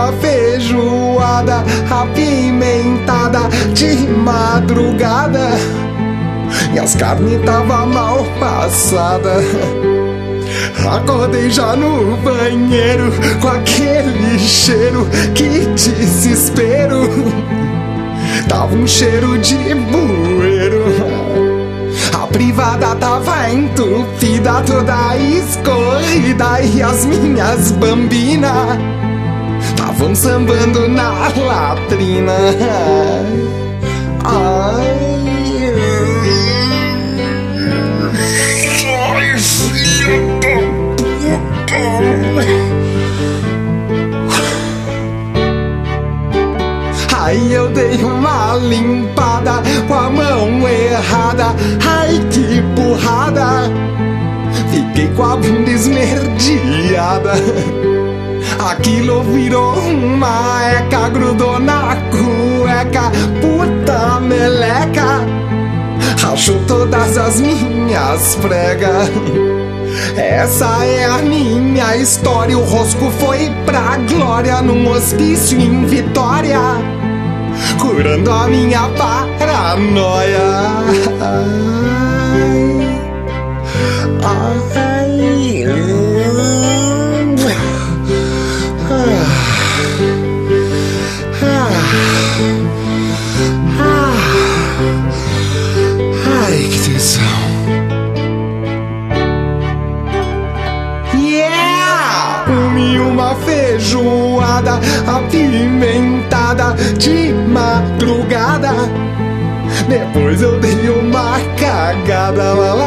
uma feijoada apimentada de madrugada e as carnes tava mal passada. Acordei já no banheiro com aquele cheiro, que desespero. Tava um cheiro de bueiro. A privada tava entupida, toda escorrida, e as minhas bambinas tavam sambando na latrina. Ai, filho da puta. Aí eu dei uma limpada com a mão errada. Ai, que burrada. Fiquei com a bunda esmerdeada. Aquilo virou uma eca, grudou na cueca. Puta meleca, rachou todas as minhas pregas. Essa é a minha história. O rosco foi pra glória num hospício em Vitória, curando a minha paranoia. Ai, que tensão. Comi uma feijoada apimentada de madrugada. Depois eu dei uma cagada.